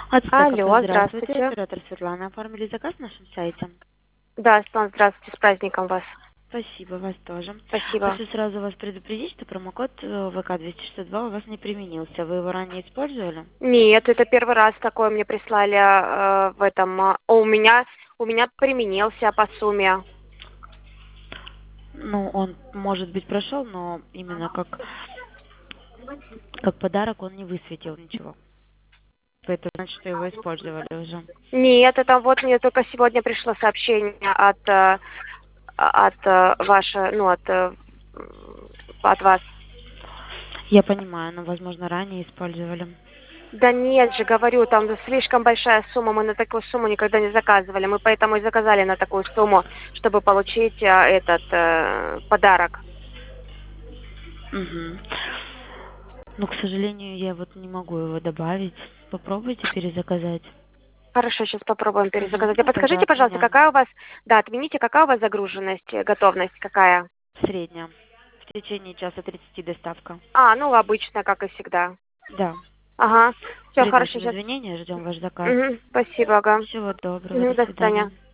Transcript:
АЦТ КП, Алло, здравствуйте. здравствуйте. Оператор Светлана. Оформили заказ на нашем сайте? Да, Светлана, здравствуйте, с праздником вас. Спасибо, вас тоже. Спасибо. Хочу сразу вас предупредить, что промокод ВК-262 у вас не применился. Вы его ранее использовали? Нет, это первый раз такое мне прислали в этом. У меня применился по сумме. Ну, он, может быть, прошел, но именно как подарок он не высветил ничего. Поэтому значит, что его использовали уже. Нет, это вот мне только сегодня пришло сообщение от вас. Я понимаю, но, возможно, ранее использовали. Да нет же, говорю, там слишком большая сумма, мы на такую сумму никогда не заказывали. Мы поэтому и заказали на такую сумму, чтобы получить этот подарок. Угу. Но, к сожалению, я вот не могу его добавить. Попробуйте перезаказать. Хорошо, сейчас попробуем Угу. перезаказать. А Ну, тогда подскажите, пожалуйста, отменяем. какая у вас, да, отмените, какая у вас загруженность, готовность, какая? Средняя. В течение часа 30 доставка. Ну, обычно, как и всегда. Да. Ага, все, хорошо, Приносим сейчас. извинения, ждем ваш заказ. Спасибо, ага. Всего доброго, до До свидания. свидания.